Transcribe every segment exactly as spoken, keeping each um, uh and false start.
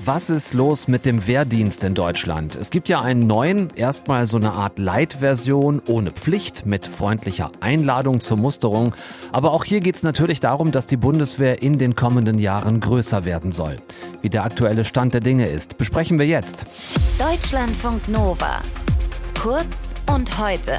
Was ist los mit dem Wehrdienst in Deutschland? Es gibt ja einen neuen, erstmal so eine Art Light-Version ohne Pflicht mit freundlicher Einladung zur Musterung. Aber auch hier geht es natürlich darum, dass die Bundeswehr in den kommenden Jahren größer werden soll. Wie der aktuelle Stand der Dinge ist, besprechen wir jetzt. Deutschlandfunk Nova. Kurz und heute.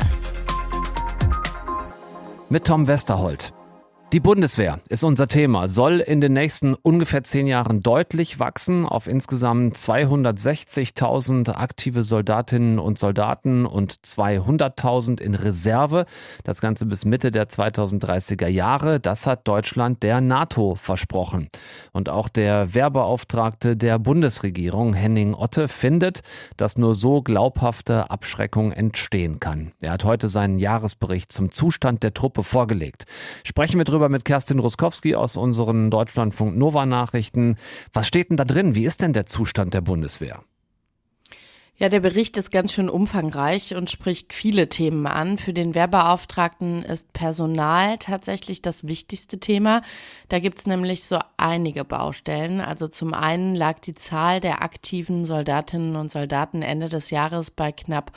Mit Tom Westerholt. Die Bundeswehr ist unser Thema, soll in den nächsten ungefähr zehn Jahren deutlich wachsen auf insgesamt zweihundertsechzigtausend aktive Soldatinnen und Soldaten und zweihunderttausend in Reserve. Das Ganze bis Mitte der zweitausenddreißiger Jahre. Das hat Deutschland der NATO versprochen. Und auch der Wehrbeauftragte der Bundesregierung, Henning Otte, findet, dass nur so glaubhafte Abschreckung entstehen kann. Er hat heute seinen Jahresbericht zum Zustand der Truppe vorgelegt. Sprechen wir drüber mit Kerstin Ruskowski aus unseren Deutschlandfunk Nova Nachrichten. Was steht denn da drin? Wie ist denn der Zustand der Bundeswehr? Ja, der Bericht ist ganz schön umfangreich und spricht viele Themen an. Für den Wehrbeauftragten ist Personal tatsächlich das wichtigste Thema. Da gibt's nämlich so einige Baustellen. Also zum einen lag die Zahl der aktiven Soldatinnen und Soldaten Ende des Jahres bei knapp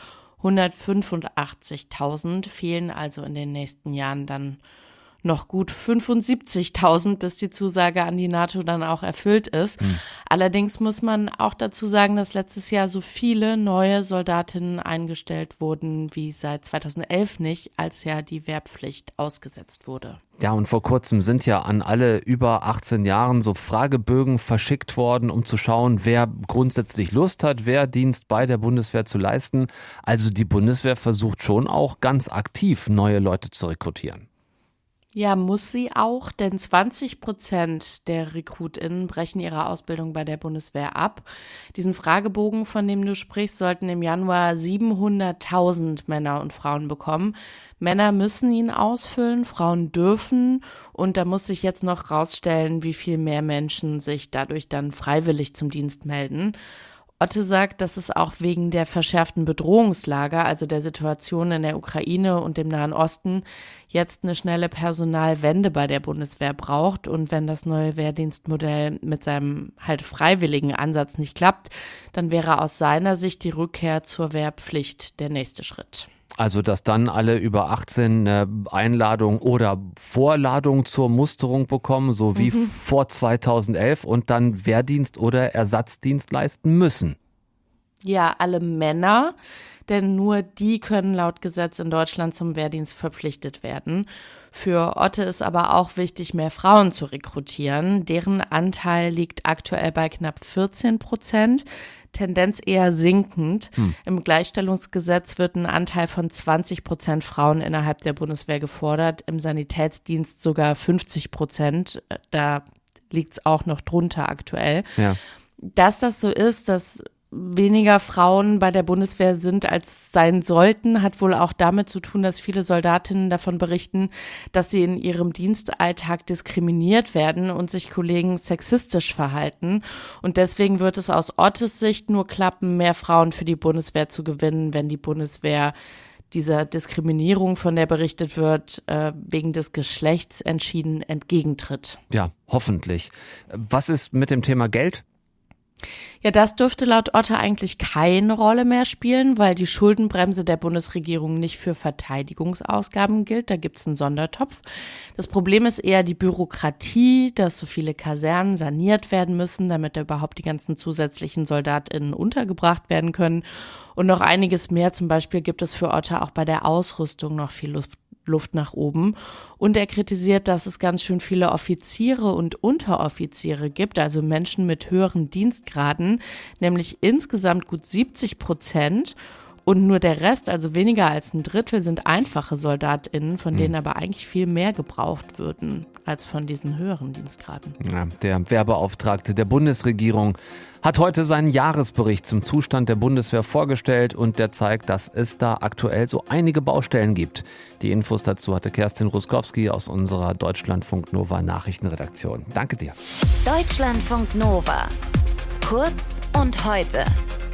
hundertfünfundachtzigtausend, fehlen also in den nächsten Jahren dann noch gut fünfundsiebzigtausend, bis die Zusage an die NATO dann auch erfüllt ist. Hm. Allerdings muss man auch dazu sagen, dass letztes Jahr so viele neue Soldatinnen eingestellt wurden wie seit zweitausendelf nicht, als ja die Wehrpflicht ausgesetzt wurde. Ja, und vor kurzem sind ja an alle über achtzehn Jahren so Fragebögen verschickt worden, um zu schauen, wer grundsätzlich Lust hat, Wehrdienst bei der Bundeswehr zu leisten. Also die Bundeswehr versucht schon auch ganz aktiv, neue Leute zu rekrutieren. Ja, muss sie auch, denn zwanzig Prozent der RekrutInnen brechen ihre Ausbildung bei der Bundeswehr ab. Diesen Fragebogen, von dem du sprichst, sollten im Januar siebenhunderttausend Männer und Frauen bekommen. Männer müssen ihn ausfüllen, Frauen dürfen, und da muss sich jetzt noch rausstellen, wie viel mehr Menschen sich dadurch dann freiwillig zum Dienst melden. Otte sagt, dass es auch wegen der verschärften Bedrohungslage, also der Situation in der Ukraine und dem Nahen Osten, jetzt eine schnelle Personalwende bei der Bundeswehr braucht. Und wenn das neue Wehrdienstmodell mit seinem halt freiwilligen Ansatz nicht klappt, dann wäre aus seiner Sicht die Rückkehr zur Wehrpflicht der nächste Schritt. Also, dass dann alle über achtzehn eine Einladung oder Vorladung zur Musterung bekommen, so wie mhm. vor zweitausendelf, und dann Wehrdienst oder Ersatzdienst leisten müssen. Ja, alle Männer, denn nur die können laut Gesetz in Deutschland zum Wehrdienst verpflichtet werden. Für Otte ist aber auch wichtig, mehr Frauen zu rekrutieren. Deren Anteil liegt aktuell bei knapp vierzehn Prozent. Tendenz eher sinkend. Hm. Im Gleichstellungsgesetz wird ein Anteil von zwanzig Prozent Frauen innerhalb der Bundeswehr gefordert, im Sanitätsdienst sogar fünfzig Prozent. Da liegt es auch noch drunter aktuell. Ja. Dass das so ist, dass weniger Frauen bei der Bundeswehr sind, als sein sollten, hat wohl auch damit zu tun, dass viele Soldatinnen davon berichten, dass sie in ihrem Dienstalltag diskriminiert werden und sich Kollegen sexistisch verhalten. Und deswegen wird es aus Ottes Sicht nur klappen, mehr Frauen für die Bundeswehr zu gewinnen, wenn die Bundeswehr dieser Diskriminierung, von der berichtet wird, äh, wegen des Geschlechts entschieden entgegentritt. Ja, hoffentlich. Was ist mit dem Thema Geld? Ja, das dürfte laut Otte eigentlich keine Rolle mehr spielen, weil die Schuldenbremse der Bundesregierung nicht für Verteidigungsausgaben gilt. Da gibt es einen Sondertopf. Das Problem ist eher die Bürokratie, dass so viele Kasernen saniert werden müssen, damit da überhaupt die ganzen zusätzlichen SoldatInnen untergebracht werden können. Und noch einiges mehr. Zum Beispiel gibt es für Otte auch bei der Ausrüstung noch viel Luft. Luft nach oben. Und er kritisiert, dass es ganz schön viele Offiziere und Unteroffiziere gibt, also Menschen mit höheren Dienstgraden, nämlich insgesamt gut siebzig Prozent. Und nur der Rest, also weniger als ein Drittel, sind einfache SoldatInnen, von denen aber eigentlich viel mehr gebraucht würden als von diesen höheren Dienstgraden. Ja, der Wehrbeauftragte der Bundesregierung hat heute seinen Jahresbericht zum Zustand der Bundeswehr vorgestellt, und der zeigt, dass es da aktuell so einige Baustellen gibt. Die Infos dazu hatte Kerstin Ruskowski aus unserer Deutschlandfunk Nova Nachrichtenredaktion. Danke dir. Deutschlandfunk Nova. Kurz und heute.